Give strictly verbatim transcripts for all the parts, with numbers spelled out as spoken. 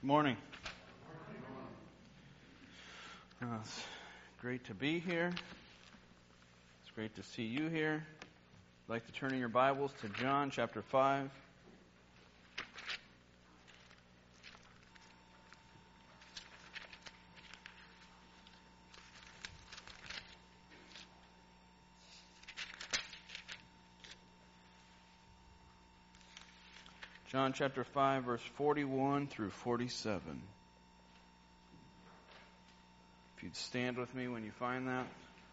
Morning. Uh, it's great to be here. It's great to see you here. I'd like to turn in your Bibles to John chapter five. John chapter five, verse forty-one through forty-seven. If you'd stand with me when you find that.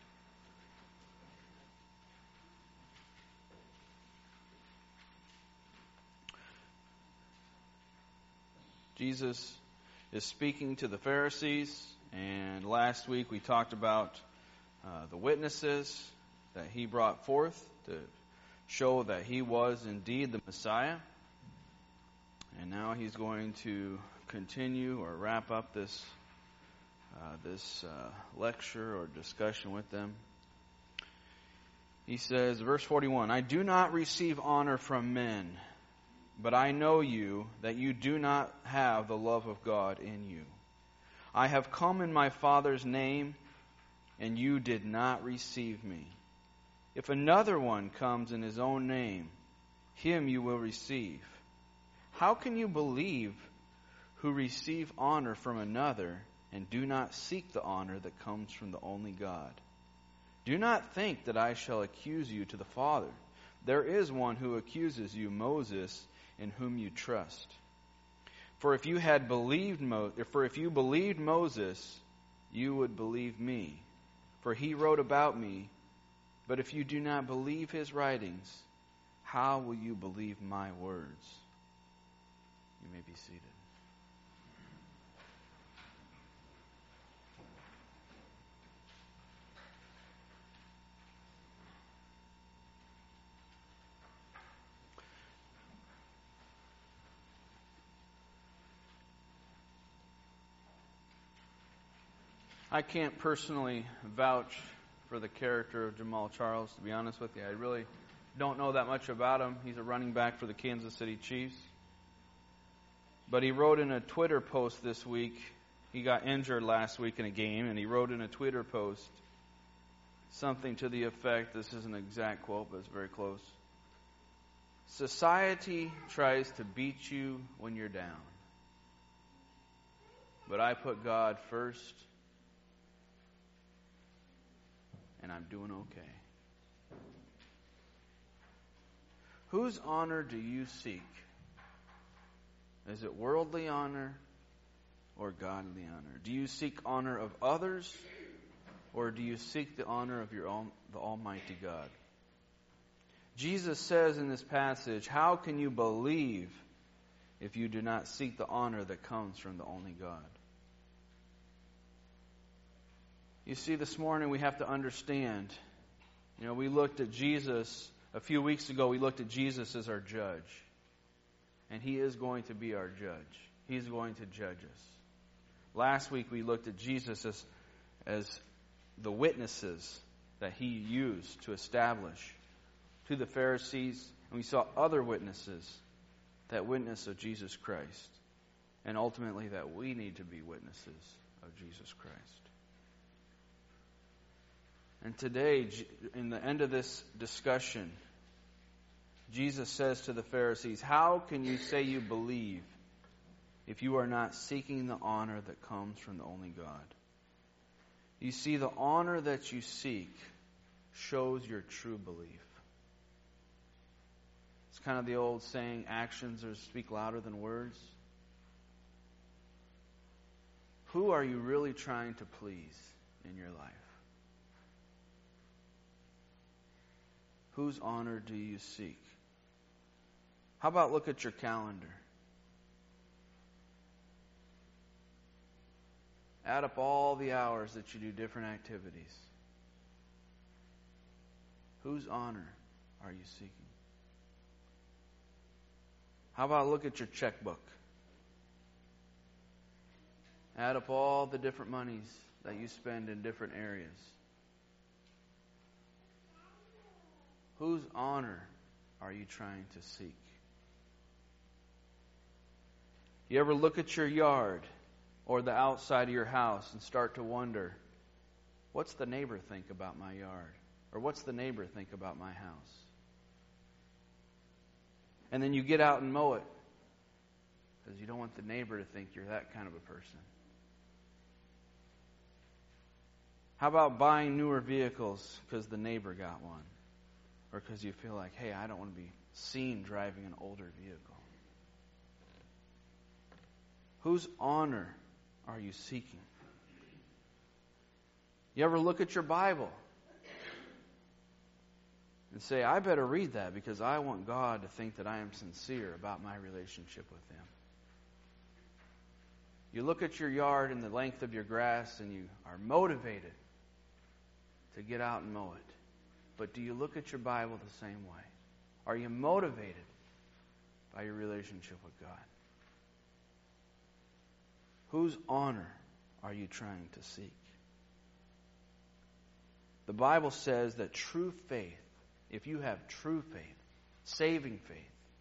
Jesus is speaking to the Pharisees, and last week we talked about uh, the witnesses that he brought forth to show that he was indeed the Messiah. And now he's going to continue or wrap up this uh, this uh, lecture or discussion with them. He says, verse forty-one, I do not receive honor from men, but I know you, that you do not have the love of God in you. I have come in my Father's name, and you did not receive me. If another one comes in his own name, him you will receive. How can you believe who receive honor from another and do not seek the honor that comes from the only God? Do not think that I shall accuse you to the Father. There is one who accuses you, Moses, in whom you trust. For if you had believed Mo- for if you believed Moses, you would believe me, for he wrote about me. But if you do not believe his writings, how will you believe my words? You may be seated. I can't personally vouch for the character of Jamaal Charles, to be honest with you. I really don't know that much about him. He's a running back for the Kansas City Chiefs. But he wrote in a Twitter post this week, he got injured last week in a game, and he wrote in a Twitter post something to the effect, this isn't an exact quote, but it's very close. Society tries to beat you when you're down, but I put God first, and I'm doing okay. Whose honor do you seek? Is it worldly honor or godly honor? Do you seek honor of others, or do you seek the honor of your own, the Almighty God? Jesus says in this passage, how can you believe if you do not seek the honor that comes from the only God? You see, this morning we have to understand, you know, we looked at Jesus, a few weeks ago we looked at Jesus as our judge. And he is going to be our judge. He's going to judge us. Last week we looked at Jesus as, as the witnesses that he used to establish to the Pharisees. And we saw other witnesses that witness of Jesus Christ. And ultimately that we need to be witnesses of Jesus Christ. And today, in the end of this discussion, Jesus says to the Pharisees, how can you say you believe if you are not seeking the honor that comes from the only God? You see, the honor that you seek shows your true belief. It's kind of the old saying, actions are speak louder than words. Who are you really trying to please in your life? Whose honor do you seek? How about look at your calendar? Add up all the hours that you do different activities. Whose honor are you seeking? How about look at your checkbook? Add up all the different monies that you spend in different areas. Whose honor are you trying to seek? You ever look at your yard or the outside of your house and start to wonder, what's the neighbor think about my yard? Or what's the neighbor think about my house? And then you get out and mow it because you don't want the neighbor to think you're that kind of a person. How about buying newer vehicles because the neighbor got one? Or because you feel like, hey, I don't want to be seen driving an older vehicle. Whose honor are you seeking? You ever look at your Bible and say, I better read that because I want God to think that I am sincere about my relationship with Him? You look at your yard and the length of your grass and you are motivated to get out and mow it. But do you look at your Bible the same way? Are you motivated by your relationship with God? Whose honor are you trying to seek? The Bible says that true faith, if you have true faith, saving faith,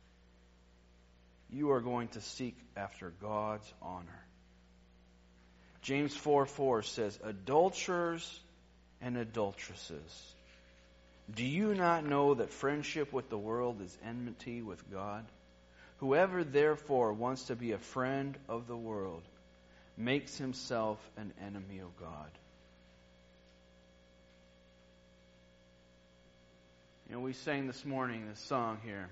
you are going to seek after God's honor. James four four says, adulterers and adulteresses, do you not know that friendship with the world is enmity with God? Whoever therefore wants to be a friend of the world makes himself an enemy of God. You know, we sang this morning this song here.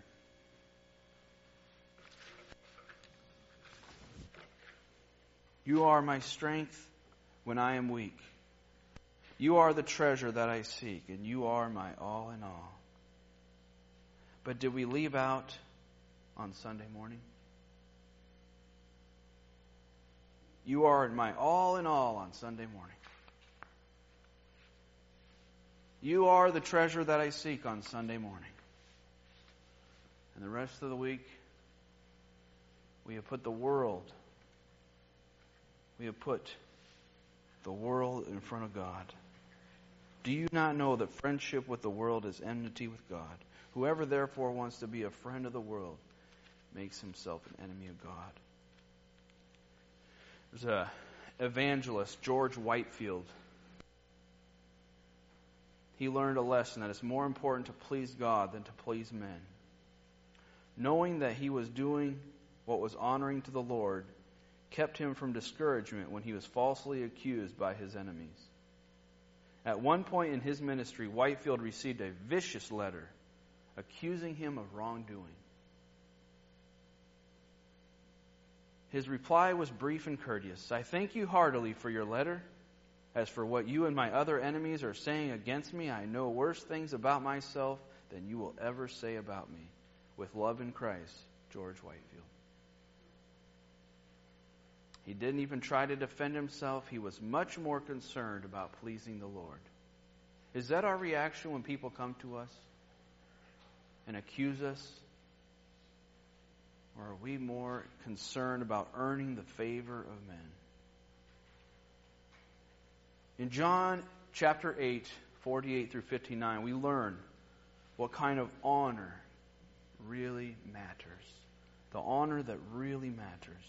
You are my strength when I am weak. You are the treasure that I seek, and you are my all in all. But did we leave out on Sunday morning? You are my all in all on Sunday morning. You are the treasure that I seek on Sunday morning. And the rest of the week, we have put the world, we have put the world in front of God. Do you not know that friendship with the world is enmity with God? Whoever therefore wants to be a friend of the world makes himself an enemy of God. There's a evangelist, George Whitefield. He learned a lesson that it's more important to please God than to please men. Knowing that he was doing what was honoring to the Lord kept him from discouragement when he was falsely accused by his enemies. At one point in his ministry, Whitefield received a vicious letter accusing him of wrongdoing. His reply was brief and courteous. I thank you heartily for your letter. As for what you and my other enemies are saying against me, I know worse things about myself than you will ever say about me. With love in Christ, George Whitefield. He didn't even try to defend himself. He was much more concerned about pleasing the Lord. Is that our reaction when people come to us and accuse us? Or are we more concerned about earning the favor of men? In John chapter eight, forty-eight through fifty-nine, we learn what kind of honor really matters. The honor that really matters.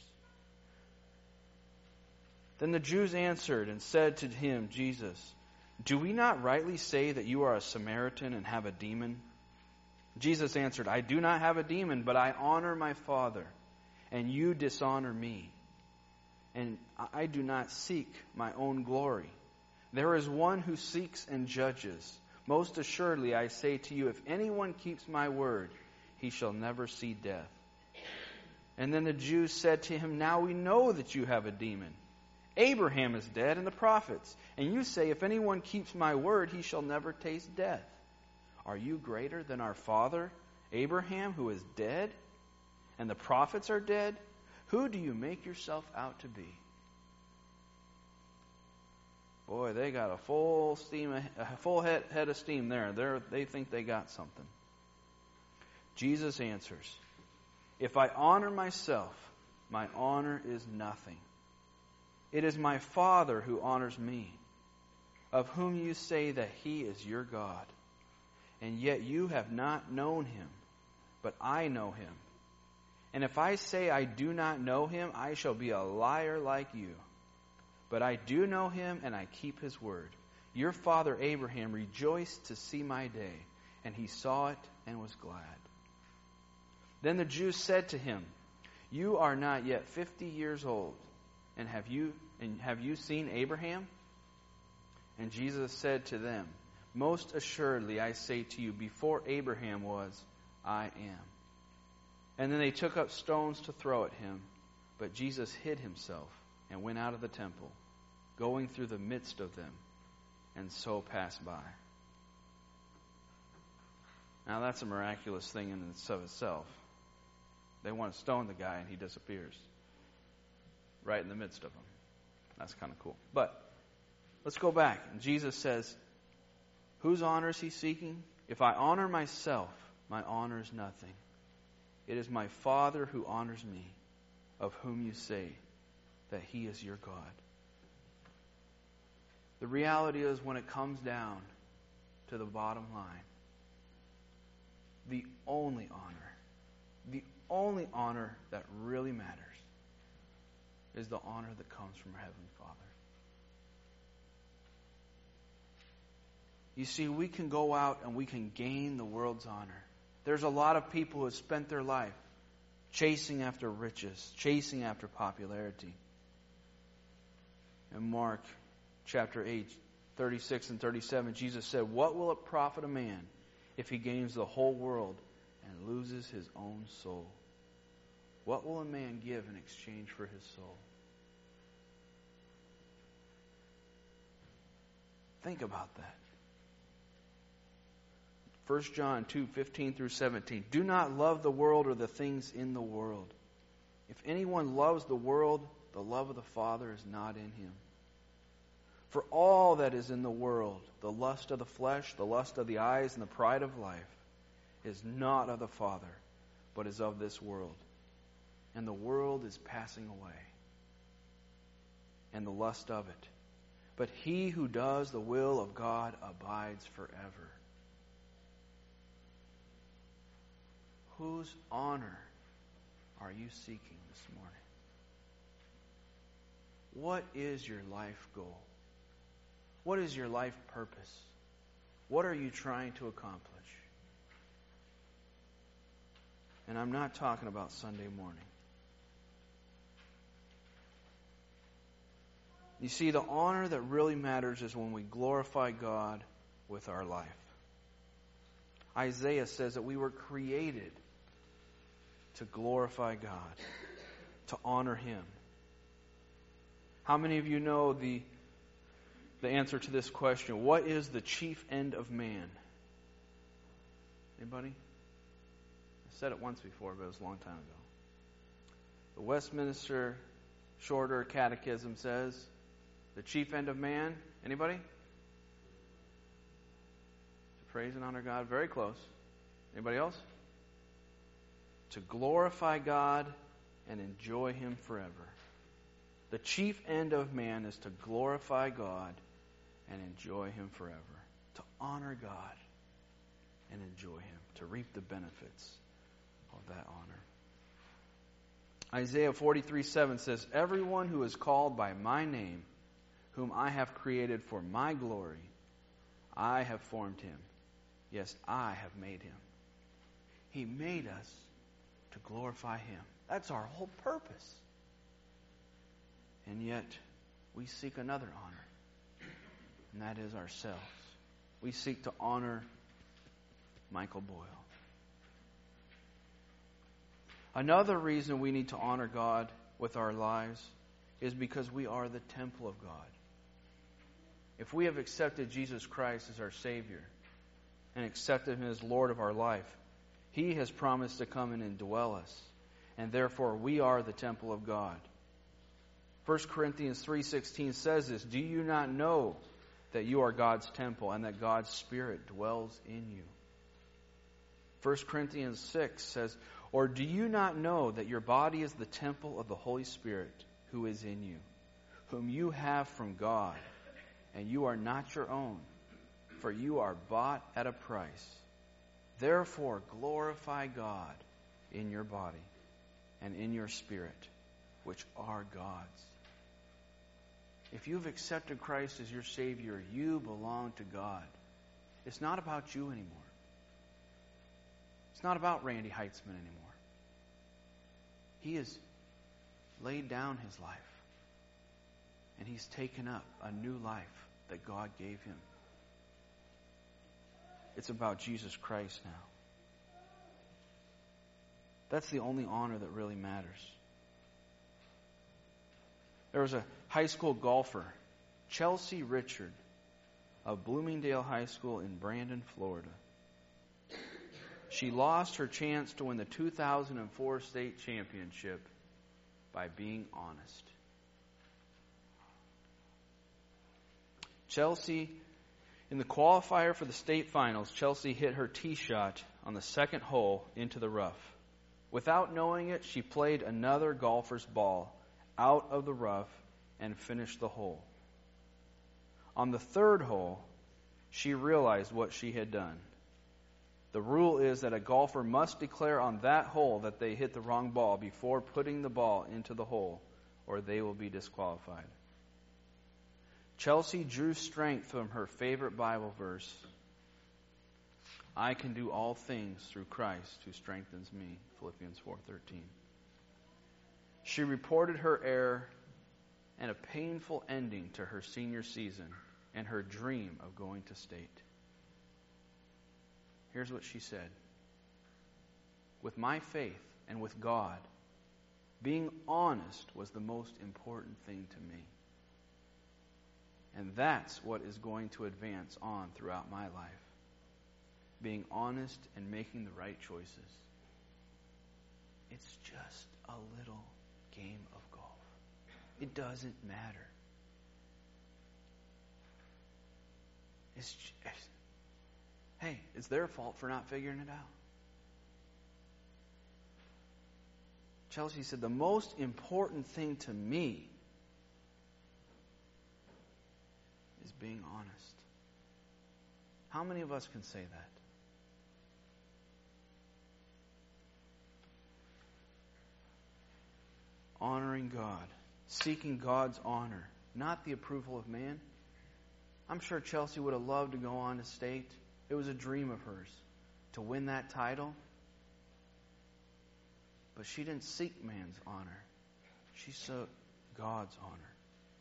Then the Jews answered and said to him, Jesus, do we not rightly say that you are a Samaritan and have a demon? Jesus answered, I do not have a demon, but I honor my Father, and you dishonor me. And I do not seek my own glory. There is one who seeks and judges. Most assuredly, I say to you, if anyone keeps my word, he shall never see death. And then the Jews said to him, now we know that you have a demon. Abraham is dead and the prophets. And you say, if anyone keeps my word, he shall never taste death. Are you greater than our father, Abraham, who is dead? And the prophets are dead? Who do you make yourself out to be? Boy, they got a full steam, a full head, head of steam there. They're, they think they got something. Jesus answers, if I honor myself, my honor is nothing. It is my Father who honors me, of whom you say that he is your God. And yet you have not known him, but I know him. And if I say I do not know him, I shall be a liar like you. But I do know him, and I keep his word. Your father Abraham rejoiced to see my day, and he saw it and was glad. Then the Jews said to him, You are not yet fifty years old, and have you and have you seen Abraham? And Jesus said to them, Most assuredly I say to you, before Abraham was, I am. And then they took up stones to throw at him, but Jesus hid himself and went out of the temple, going through the midst of them, and so passed by. Now that's a miraculous thing in and of itself. They want to stone the guy, and he disappears right in the midst of them. That's kind of cool. But let's go back. And Jesus says, whose honor is he seeking? If I honor myself, my honor is nothing. It is my Father who honors me, of whom you say that he is your God. The reality is, when it comes down to the bottom line, the only honor, the only honor that really matters is the honor that comes from our Heavenly Father. You see, we can go out and we can gain the world's honor. There's a lot of people who have spent their life chasing after riches, chasing after popularity. In Mark chapter eight, thirty-six and thirty-seven, Jesus said, What will it profit a man if he gains the whole world and loses his own soul? What will a man give in exchange for his soul? Think about that. First John two, fifteen through seventeen. Do not love the world or the things in the world. If anyone loves the world, the love of the Father is not in him. For all that is in the world, the lust of the flesh, the lust of the eyes, and the pride of life, is not of the Father, but is of this world. And the world is passing away, and the lust of it. But he who does the will of God abides forever. Whose honor are you seeking this morning? What is your life goal? What is your life purpose? What are you trying to accomplish? And I'm not talking about Sunday morning. You see, the honor that really matters is when we glorify God with our life. Isaiah says that we were created to glorify God, to honor Him. How many of you know the, the answer to this question? What is the chief end of man? Anybody? I said it once before, but it was a long time ago. The Westminster Shorter Catechism says, the chief end of man, anybody? To praise and honor God. Very close. Anybody else? To glorify God and enjoy Him forever. The chief end of man is to glorify God and enjoy Him forever. To honor God and enjoy Him. To reap the benefits of that honor. Isaiah forty-three seven says, Everyone who is called by my name, whom I have created for my glory, I have formed him. Yes, I have made him. He made us to glorify Him. That's our whole purpose. And yet, we seek another honor, and that is ourselves. We seek to honor Michael Boyle. Another reason we need to honor God with our lives is because we are the temple of God. If we have accepted Jesus Christ as our Savior and accepted Him as Lord of our life, He has promised to come in and dwell us. And therefore, we are the temple of God. First Corinthians three sixteen says this, Do you not know that you are God's temple and that God's Spirit dwells in you? First Corinthians six says, Or do you not know that your body is the temple of the Holy Spirit who is in you, whom you have from God, and you are not your own, for you are bought at a price. Therefore, glorify God in your body. and in your spirit, which are God's. If you've accepted Christ as your Savior, you belong to God. It's not about you anymore. It's not about Randy Heitzman anymore. He has laid down his life, and he's taken up a new life that God gave him. It's about Jesus Christ now. That's the only honor that really matters. There was a high school golfer, Chelsea Richard, of Bloomingdale High School in Brandon, Florida. She lost her chance to win the two thousand four state championship by being honest. Chelsea, in the qualifier for the state finals, Chelsea hit her tee shot on the second hole into the rough. Without knowing it, she played another golfer's ball out of the rough and finished the hole. On the third hole, she realized what she had done. The rule is that a golfer must declare on that hole that they hit the wrong ball before putting the ball into the hole, or they will be disqualified. Chelsea drew strength from her favorite Bible verse, I can do all things through Christ who strengthens me, Philippians four thirteen. She reported her error and a painful ending to her senior season and her dream of going to state. Here's what she said. With my faith and with God, being honest was the most important thing to me. And that's what is going to advance on throughout my life. Being honest and making the right choices. It's just a little game of golf. It doesn't matter. It's just, hey, it's their fault for not figuring it out. Chelsea said, the most important thing to me is being honest. How many of us can say that? Honoring God, seeking God's honor, not the approval of man. I'm sure Chelsea would have loved to go on to state. It was a dream of hers to win that title. But she didn't seek man's honor. She sought God's honor.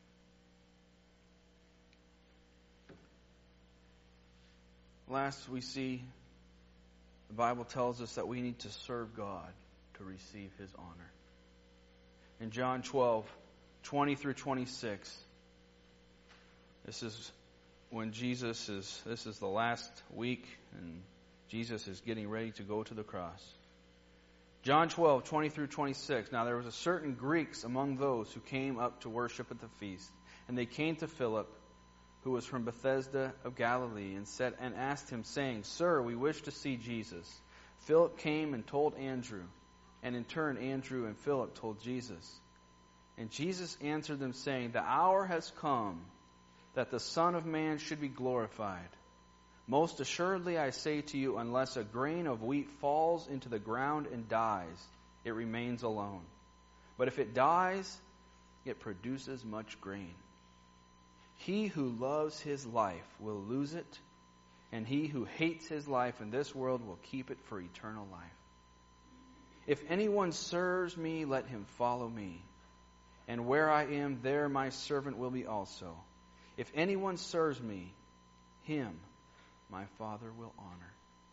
Last, we see the Bible tells us that we need to serve God to receive His honor. In John twelve, twenty through twenty-six, this is when Jesus is, this is the last week, and Jesus is getting ready to go to the cross. John twelve, twenty through twenty-six. Now there was a certain Greeks among those who came up to worship at the feast. And they came to Philip, who was from Bethsaida of Galilee, and said and asked him, saying, Sir, we wish to see Jesus. Philip came and told Andrew. And in turn, Andrew and Philip told Jesus. And Jesus answered them, saying, The hour has come that the Son of Man should be glorified. Most assuredly I say to you, unless a grain of wheat falls into the ground and dies, it remains alone. But if it dies, it produces much grain. He who loves his life will lose it, and he who hates his life in this world will keep it for eternal life. If anyone serves me, let him follow me. And where I am, there my servant will be also. If anyone serves me, him my Father will honor.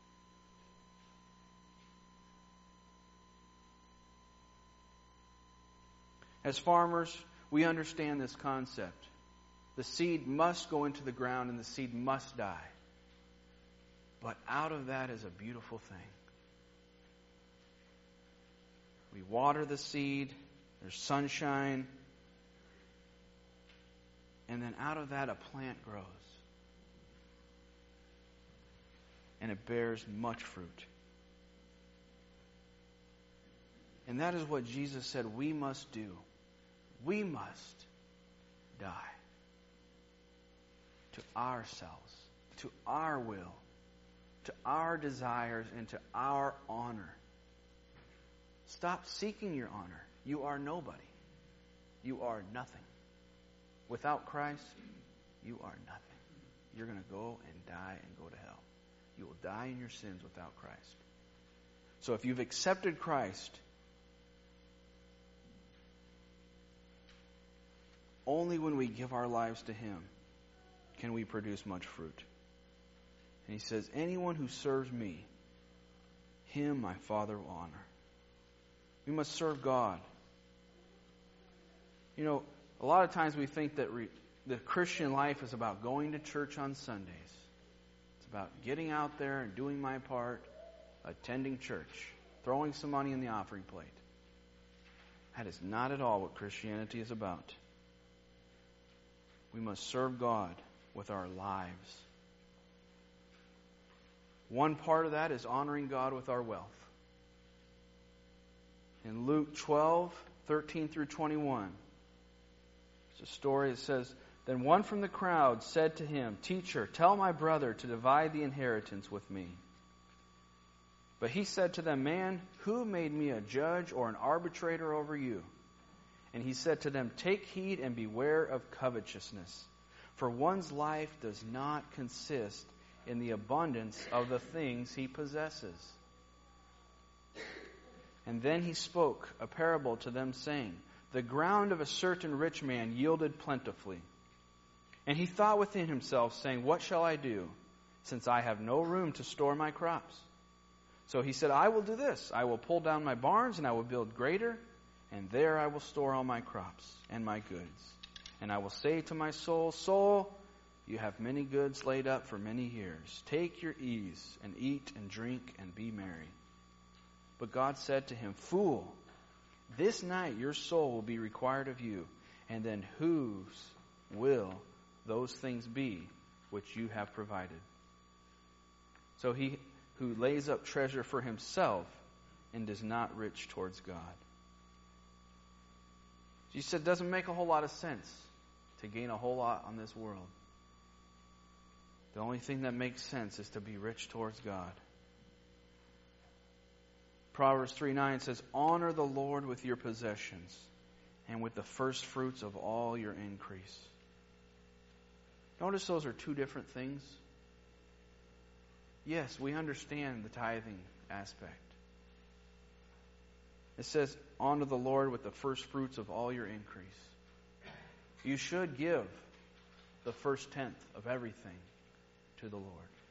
As farmers, we understand this concept. The seed must go into the ground and the seed must die. But out of that is a beautiful thing. We water the seed, there's sunshine, and then out of that a plant grows. And it bears much fruit. And that is what Jesus said we must do. We must die to ourselves, to our will, to our desires, and to our honor, Stop seeking your honor. You are nobody. You are nothing. Without Christ, you are nothing. You're going to go and die and go to hell. You will die in your sins without Christ. So if you've accepted Christ, only when we give our lives to Him can we produce much fruit. And He says, anyone who serves me, him my Father will honor. We must serve God. You know, a lot of times we think that re- the Christian life is about going to church on Sundays. It's about getting out there and doing my part, attending church, throwing some money in the offering plate. That is not at all what Christianity is about. We must serve God with our lives. One part of that is honoring God with our wealth. In Luke twelve, thirteen through twenty-one, there's a story that says, then one from the crowd said to him, Teacher, tell my brother to divide the inheritance with me. But he said to them, Man, who made me a judge or an arbitrator over you? And he said to them, Take heed and beware of covetousness, for one's life does not consist in the abundance of the things he possesses. And then he spoke a parable to them, saying, The ground of a certain rich man yielded plentifully. And he thought within himself, saying, What shall I do, since I have no room to store my crops? So he said, I will do this. I will pull down my barns, and I will build greater, and there I will store all my crops and my goods. And I will say to my soul, Soul, you have many goods laid up for many years. Take your ease, and eat and drink, and be merry. But God said to him, Fool, this night your soul will be required of you, and then whose will those things be which you have provided? So he who lays up treasure for himself and is not rich towards God. Jesus said it doesn't make a whole lot of sense to gain a whole lot on this world. The only thing that makes sense is to be rich towards God. Proverbs three nine says, Honor the Lord with your possessions and with the first fruits of all your increase. Notice those are two different things. Yes, we understand the tithing aspect. It says, honor the Lord with the first fruits of all your increase. You should give the first tenth of everything to the Lord.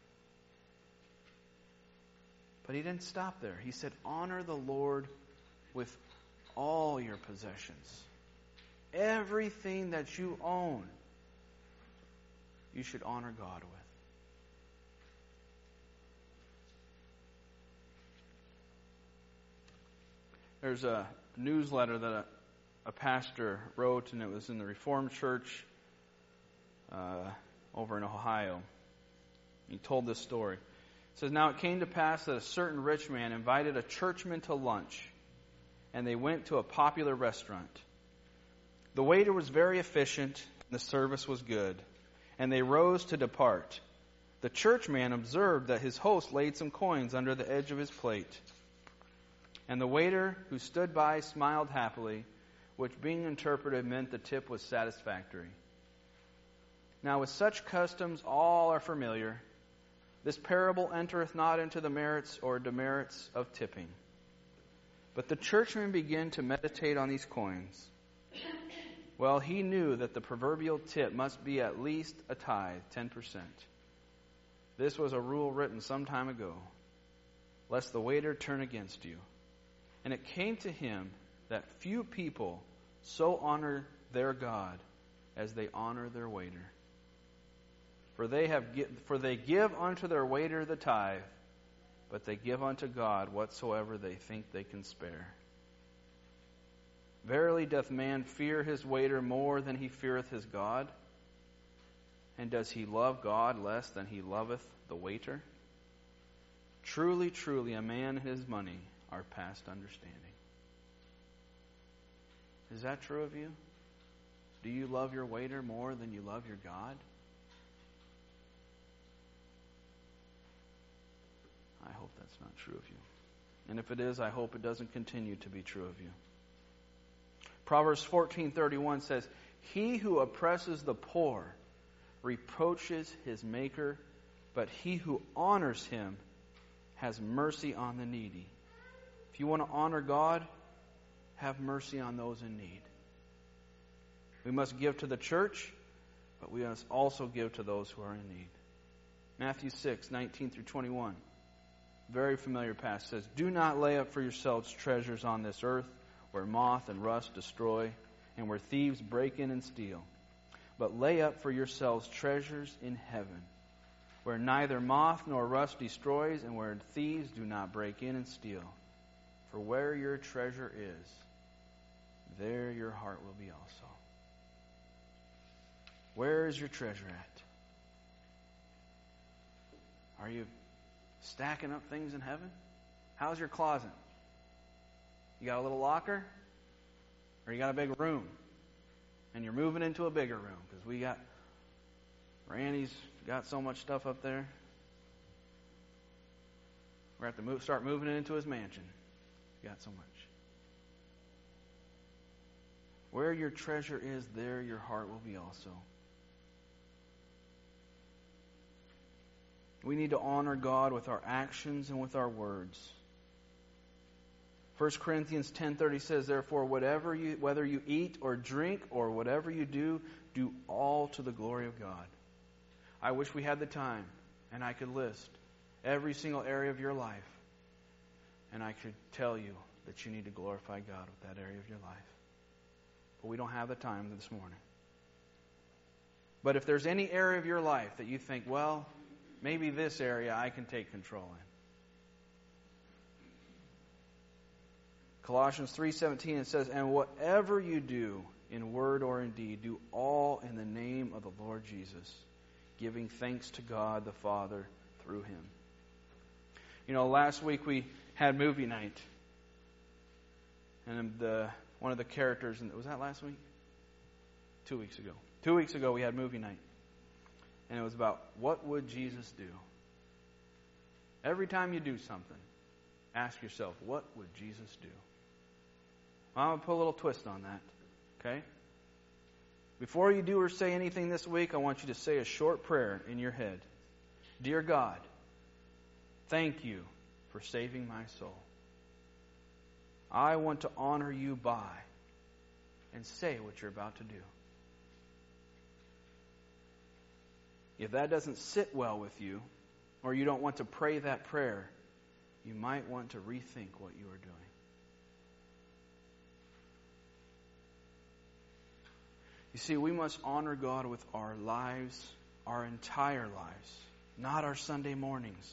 But he didn't stop there. He said, honor the Lord with all your possessions. Everything that you own, you should honor God with. There's a newsletter that a, a pastor wrote, and it was in the Reformed Church uh, over in Ohio. He told this story. It says, Now it came to pass that a certain rich man invited a churchman to lunch, and they went to a popular restaurant. The waiter was very efficient, and the service was good, and they rose to depart. The churchman observed that his host laid some coins under the edge of his plate. And the waiter who stood by smiled happily, which being interpreted meant the tip was satisfactory. Now with such customs all are familiar. This parable entereth not into the merits or demerits of tipping. But the churchman began to meditate on these coins. Well, he knew that the proverbial tip must be at least a tithe, ten percent. This was a rule written some time ago, lest the waiter turn against you. And it came to him that few people so honor their God as they honor their waiter. For they have for they give unto their waiter the tithe, but they give unto God whatsoever they think they can spare. Verily doth man fear his waiter more than he feareth his God? And does he love God less than he loveth the waiter? Truly, truly, a man and his money are past understanding. Is that true of you? Do you love your waiter more than you love your God? I hope that's not true of you. And if it is, I hope it doesn't continue to be true of you. Proverbs fourteen thirty-one says, "He who oppresses the poor reproaches his maker, but he who honors him has mercy on the needy." If you want to honor God, have mercy on those in need. We must give to the church, but we must also give to those who are in need. Matthew six nineteen through twenty-one. Very familiar passage, says, "Do not lay up for yourselves treasures on this earth, where moth and rust destroy, and where thieves break in and steal. But lay up for yourselves treasures in heaven, where neither moth nor rust destroys, and where thieves do not break in and steal. For where your treasure is, there your heart will be also." Where is your treasure at? Are you stacking up things in heaven? How's your closet? You got a little locker? Or you got a big room? And you're moving into a bigger room because we got, Randy's got so much stuff up there. We're going to have to move, start moving it into his mansion. He's got so much. Where your treasure is, there your heart will be also. We need to honor God with our actions and with our words. First Corinthians ten thirty says, "Therefore, whatever you, whether you eat or drink or whatever you do, do all to the glory of God." I wish we had the time and I could list every single area of your life, and I could tell you that you need to glorify God with that area of your life. But we don't have the time this morning. But if there's any area of your life that you think, well, maybe this area I can take control in. Colossians three seventeen, it says, "And whatever you do in word or in deed, do all in the name of the Lord Jesus, giving thanks to God the Father through Him." You know, last week we had movie night. And the one of the characters, in, was that last week? Two weeks ago. Two weeks ago we had movie night. And it was about, what would Jesus do? Every time you do something, ask yourself, what would Jesus do? Well, I'm going to put a little twist on that. Okay? Before you do or say anything this week, I want you to say a short prayer in your head. Dear God, thank you for saving my soul. I want to honor you by, and say what you're about to do. If that doesn't sit well with you, or you don't want to pray that prayer, you might want to rethink what you are doing. You see, we must honor God with our lives, our entire lives, not our Sunday mornings.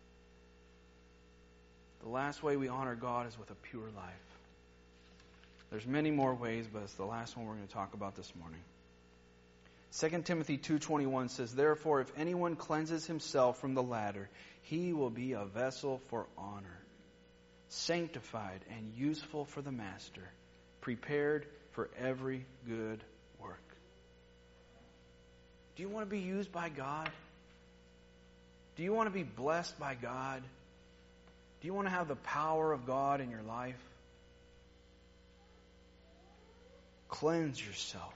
The last way we honor God is with a pure life. There's many more ways, but it's the last one we're going to talk about this morning. Second Timothy two twenty-one says, "Therefore, if anyone cleanses himself from the latter, he will be a vessel for honor, sanctified and useful for the master, prepared for every good work." Do you want to be used by God? Do you want to be blessed by God? Do you want to have the power of God in your life? Cleanse yourself.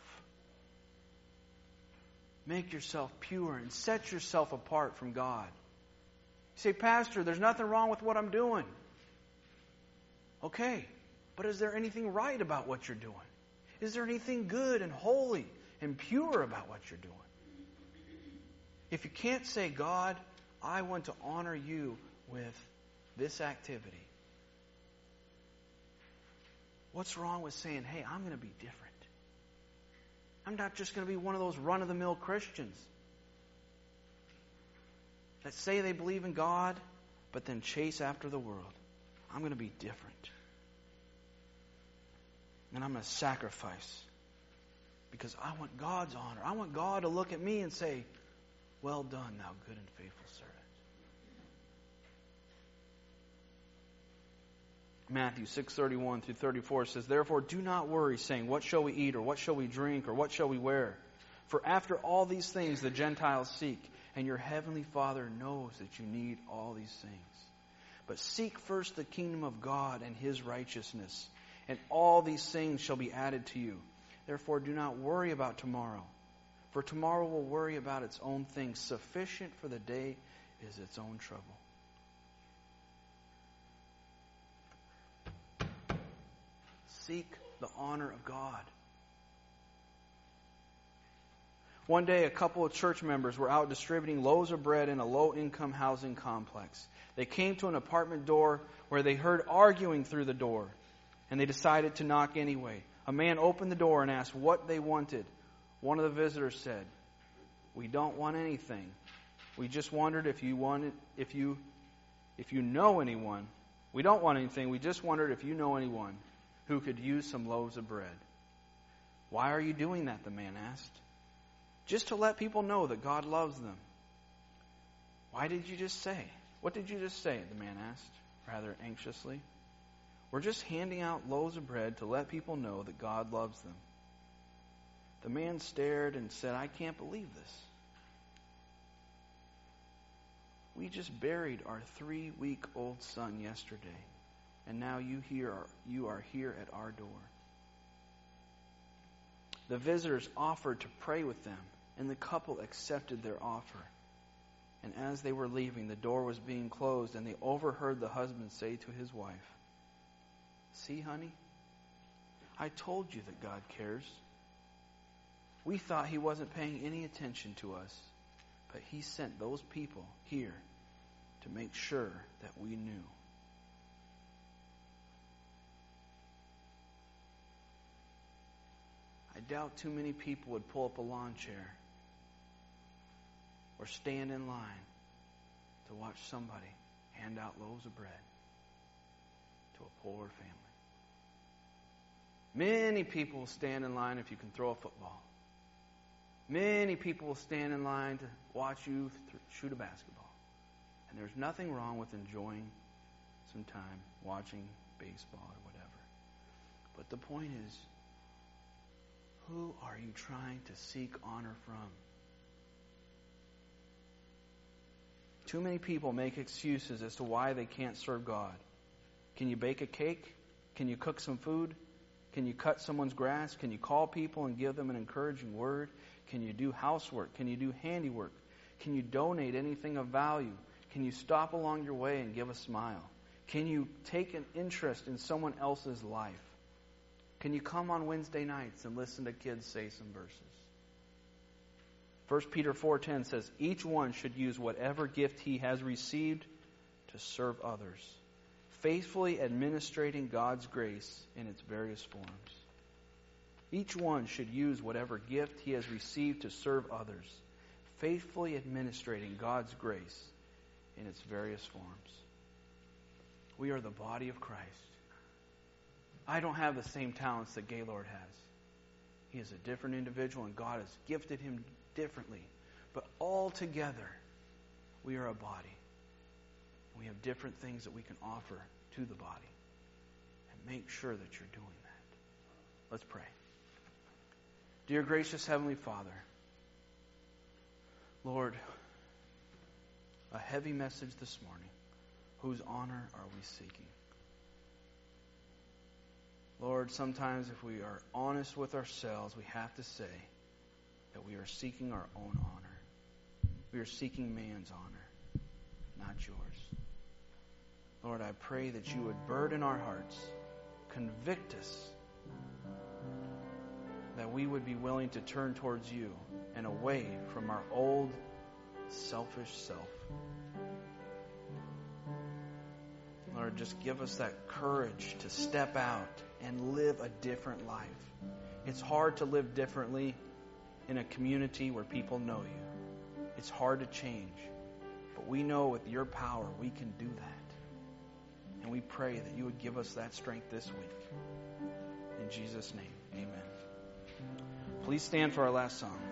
Make yourself pure and set yourself apart from God. You say, "Pastor, there's nothing wrong with what I'm doing." Okay, but is there anything right about what you're doing? Is there anything good and holy and pure about what you're doing? If you can't say, "God, I want to honor you with this activity," what's wrong with saying, "Hey, I'm going to be different. I'm not just going to be one of those run-of-the-mill Christians that say they believe in God, but then chase after the world. I'm going to be different. And I'm going to sacrifice because I want God's honor. I want God to look at me and say, 'Well done, thou good and faithful servant.'" Matthew six thirty-one through thirty-four says, "Therefore do not worry, saying, 'What shall we eat, or what shall we drink, or what shall we wear?' For after all these things the Gentiles seek, and your heavenly Father knows that you need all these things. But seek first the kingdom of God and His righteousness, and all these things shall be added to you. Therefore do not worry about tomorrow, for tomorrow will worry about its own things. Sufficient for the day is its own trouble. Seek the honor of God. One day, a couple of church members were out distributing loaves of bread in a low-income housing complex. They came to an apartment door where they heard arguing through the door, and they decided to knock anyway. A man opened the door and asked what they wanted. One of the visitors said, "We don't want anything. We just wondered if you wanted, if you, if you know anyone. We don't want anything. We just wondered if you know anyone who could use some loaves of bread." "Why are you doing that?" the man asked. "Just to let people know that God loves them." "Why did you just say? What did you just say?" the man asked, rather anxiously. "We're just handing out loaves of bread to let people know that God loves them." The man stared and said, "I can't believe this. We just buried our three-week-old son yesterday, and now you here are, you are here at our door." The visitors offered to pray with them, and the couple accepted their offer. And as they were leaving, the door was being closed, and they overheard the husband say to his wife, "See, honey, I told you that God cares. We thought He wasn't paying any attention to us, but He sent those people here to make sure that we knew." I doubt too many people would pull up a lawn chair or stand in line to watch somebody hand out loaves of bread to a poor family. Many people will stand in line if you can throw a football. Many people will stand in line to watch you th- shoot a basketball. And there's nothing wrong with enjoying some time watching baseball or whatever. But the point is, who are you trying to seek honor from? Too many people make excuses as to why they can't serve God. Can you bake a cake? Can you cook some food? Can you cut someone's grass? Can you call people and give them an encouraging word? Can you do housework? Can you do handiwork? Can you donate anything of value? Can you stop along your way and give a smile? Can you take an interest in someone else's life? Can you come on Wednesday nights and listen to kids say some verses? First Peter four ten says, "Each one should use whatever gift he has received to serve others, faithfully administrating God's grace in its various forms." Each one should use whatever gift he has received to serve others, faithfully administrating God's grace in its various forms. We are the body of Christ. I don't have the same talents that Gaylord has. He is a different individual, and God has gifted him differently. But all together, we are a body. We have different things that we can offer to the body. And make sure that you're doing that. Let's pray. Dear gracious Heavenly Father, Lord, a heavy message this morning. Whose honor are we seeking? Lord, sometimes if we are honest with ourselves, we have to say that we are seeking our own honor. We are seeking man's honor, not yours. Lord, I pray that you would burden our hearts, convict us, that we would be willing to turn towards you and away from our old, selfish self. Lord, just give us that courage to step out and live a different life. It's hard to live differently in a community where people know you. It's hard to change. But we know with your power we can do that. And we pray that you would give us that strength this week. In Jesus' name, amen. Please stand for our last song.